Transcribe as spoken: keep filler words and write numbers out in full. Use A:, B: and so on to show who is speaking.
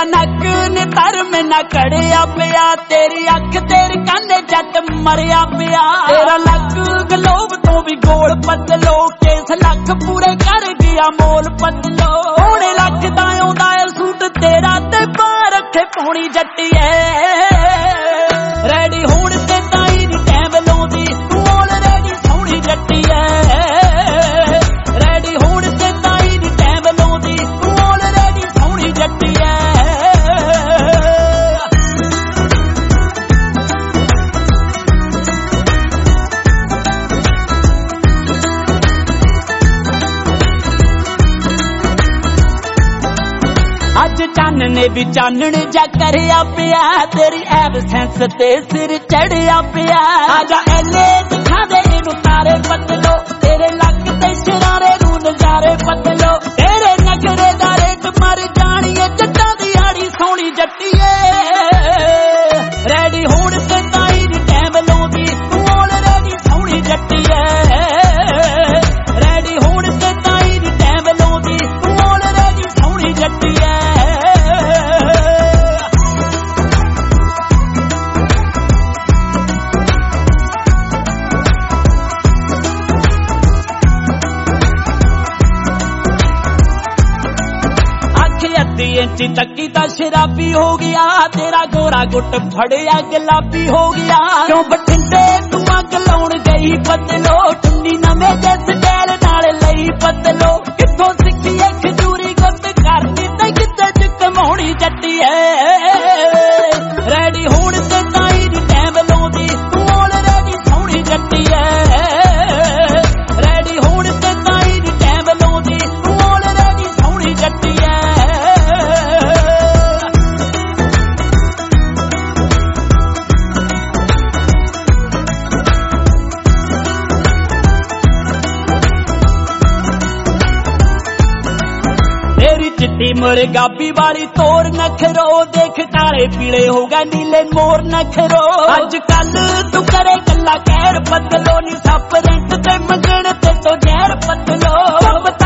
A: नक ने तर में ना कड़िया पिया, तेरी अख तेरे काने जट मरिया पिया। तेरा लक गलोब तो भी गोल पतलो, केस लख पूरे कर गया मोल पतलो। होने लख दायों दाए सूट तेरा ते पा रखे पौनी जट्टिए। रेडी होण ते ताई दी टैम लाउंदी तू ऑलरेडी सोहनी जट्टिए। रेडी होण ते ताई दी टैम लाउंदी तू ऑलरेडी सोहनी जट्टिए। अज चानने भी चानने जा करया पिया, तेरी एबसेंस ते सिर चढ़िया पिया। आजा एले दिखा दे इनू तारे पतलो, तेरे लक ते शरारे नू नजारे पतलो। तेरे नखरे दा रेट मर जानिए जट्टां दी आड़ी सोहनी जट्टिए। रेडी होण ते ताई दी टैम लाउंदी तू ऑलरेडी सोहनी जट्टिए। रेडी होण ते ताई दी टैम लाउंदी तू ऑलरेडी सोहनी जट्टिए। इंची तकी ता शराबी हो गया, तेरा गोरा गुट फड़िया गुलाबी हो गया। क्यों बठिंडे तू अग लाउण गई पतलो, टुन्नी नवे दे स्टैल नाल लई पतलो। किथों सिक्खी ए खजूरी गुत करनी ते किते च कमाउणी जट्टिए। रेडी होण ते ताई दी टैम लाउंदी तू ऑलरेडी सोहनी जट्टिए। रेडी होण ते ताई दी टैम लाउंदी तू ऑलरेडी सोहनी जट्टिए। चिट्टी मुर्गाबी वाली तोर नखरो, देख काले पीले हो गए नीले मोर नखरो। अज कल तू करे गल्ला कहर पतलो, नी सप रेंट ते मंगण ते तो जहर पतलो।